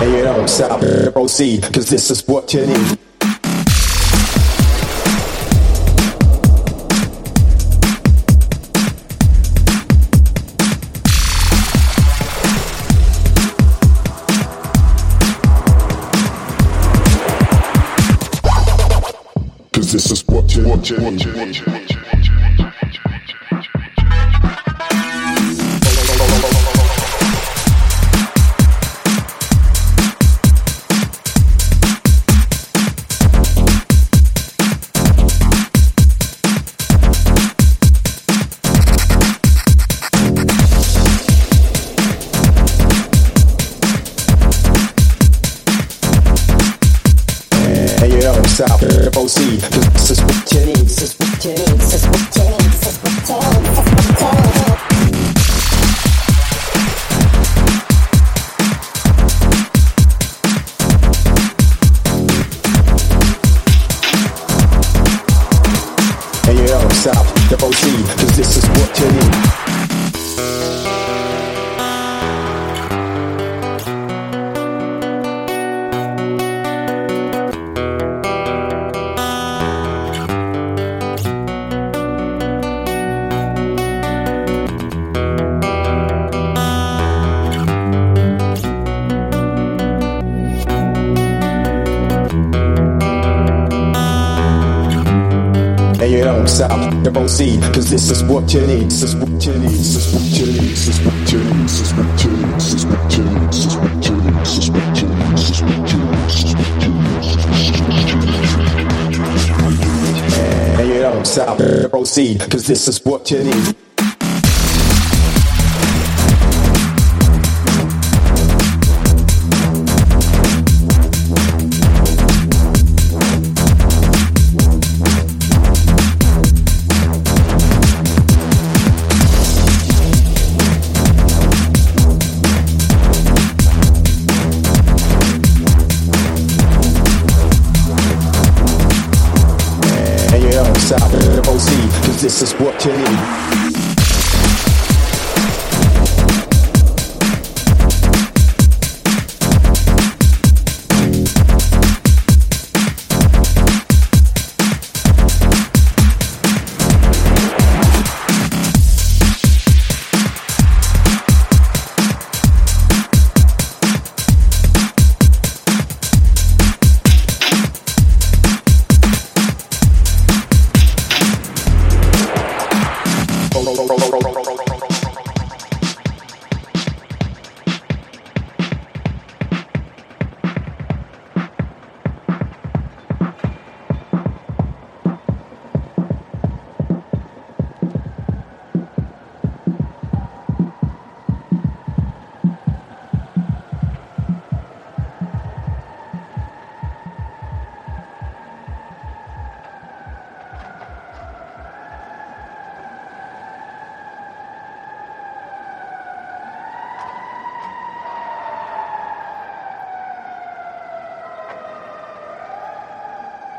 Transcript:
And you don't stop, proceed, cause this is what you need. Cause this is what you need. Stop, proceed, cause this is what you need, this is what you need, this is what you need, this is what you need, this is what you need. And you don't stop, proceed, cause this is what you need. And you don't stop, proceed, cause this is what you need, this is what you need, this is what you need, this is what you need, this is what you need, this is what you need, this is what you need, this is what you need, this is what you need, this is what you need. And you don't stop, proceed, cause this is what you need. Stop, proceed, cause this is what you need.